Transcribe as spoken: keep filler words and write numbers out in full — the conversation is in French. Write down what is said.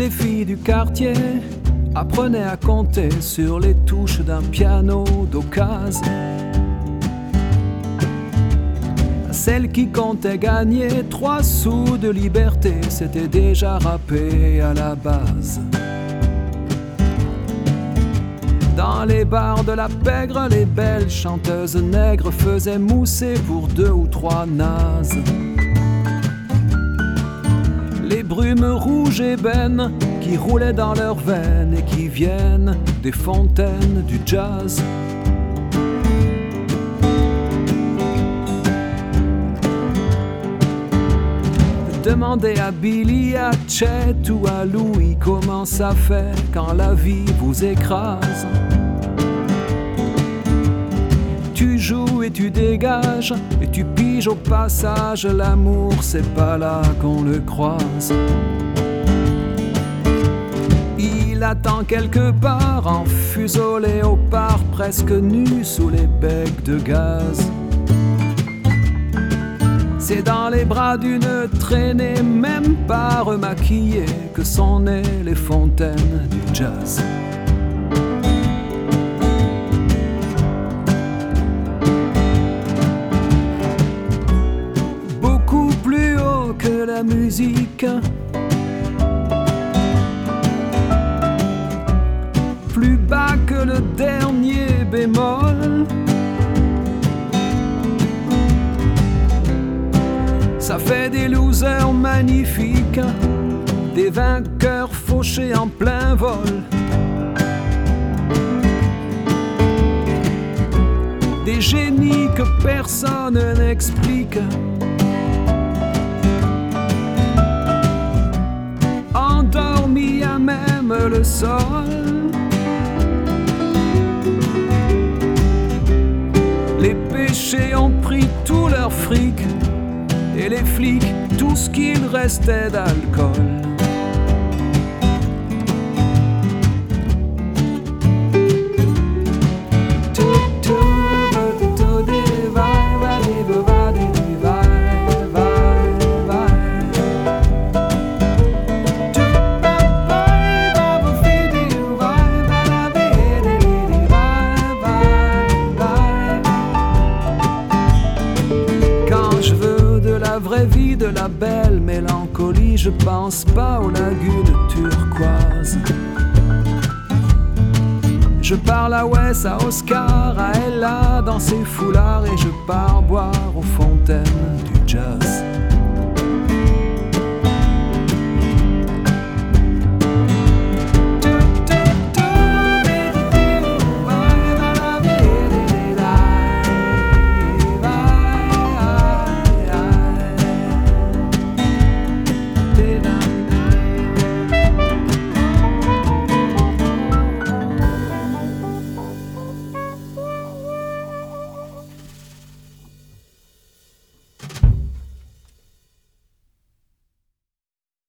les filles du quartier apprenaient à compter sur les touches d'un piano d'occasion. Celle qui comptait gagner trois sous de liberté s'était déjà râpée à la base. Dans les bars de la pègre, les belles chanteuses nègres faisaient mousser pour deux ou trois nazes. Les brumes rouges ébènes qui roulaient dans leurs veines et qui viennent des fontaines du jazz. Demandez à Billy, à Chet ou à Louis comment ça fait quand la vie vous écrase. Tu joues et tu dégages et tu piges au passage. L'amour c'est pas là qu'on le croise. Il attend quelque part en fuseau léopard, presque nu sous les becs de gaz. C'est dans les bras d'une traînée, même pas remaquillée, que sont nées les fontaines du jazz. Beaucoup plus haut que la musique, plus bas que le dernier bémol. Ça fait des losers magnifiques, des vainqueurs fauchés en plein vol, des génies que personne n'explique, endormis à même le sol. Les péchés ont pris tout leur fric, et les flics, tout ce qu'il restait d'alcool. La vraie vie de la belle mélancolie, je pense pas aux lagunes turquoises. Je parle à Wes, à Oscar, à Ella dans ses foulards, et je pars boire aux fontaines du jazz.